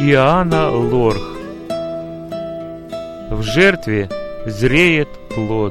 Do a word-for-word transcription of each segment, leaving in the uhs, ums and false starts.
Иоанна Лорх. В жертве зреет плод.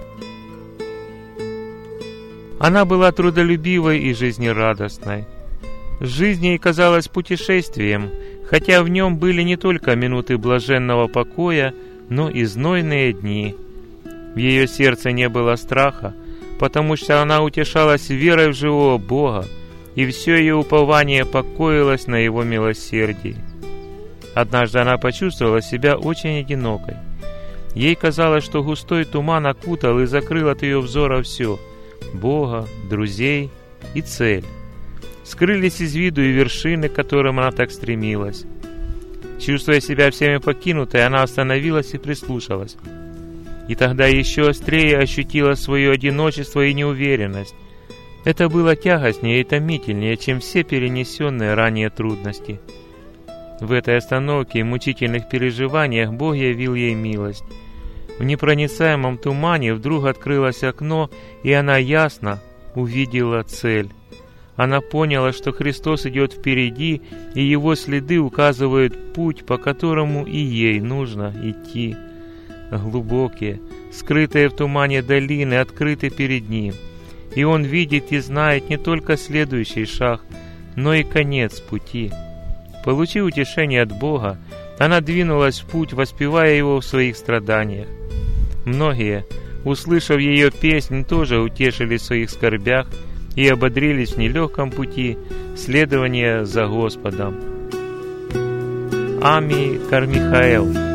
Она была трудолюбивой и жизнерадостной. Жизнь ей казалась путешествием, хотя в нем были не только минуты блаженного покоя, но и знойные дни. В ее сердце не было страха, потому что она утешалась верой в живого Бога, и все ее упование покоилось на Его милосердии. Однажды она почувствовала себя очень одинокой. Ей казалось, что густой туман окутал и закрыл от ее взора все — Бога, друзей и цель. Скрылись из виду и вершины, к которым она так стремилась. Чувствуя себя всеми покинутой, она остановилась и прислушалась. И тогда еще острее ощутила свое одиночество и неуверенность. Это было тягостнее и томительнее, чем все перенесенные ранее трудности. В этой остановке и мучительных переживаниях Бог явил ей милость. В непроницаемом тумане вдруг открылось окно, и она ясно увидела цель. Она поняла, что Христос идет впереди, и Его следы указывают путь, по которому и ей нужно идти. Глубокие, скрытые в тумане долины открыты перед Ним, и Он видит и знает не только следующий шаг, но и конец пути. Получив утешение от Бога, она двинулась в путь, воспевая Его в своих страданиях. Многие, услышав ее песнь, тоже утешились в своих скорбях и ободрились в нелегком пути следования за Господом. Ами Кармихаэл.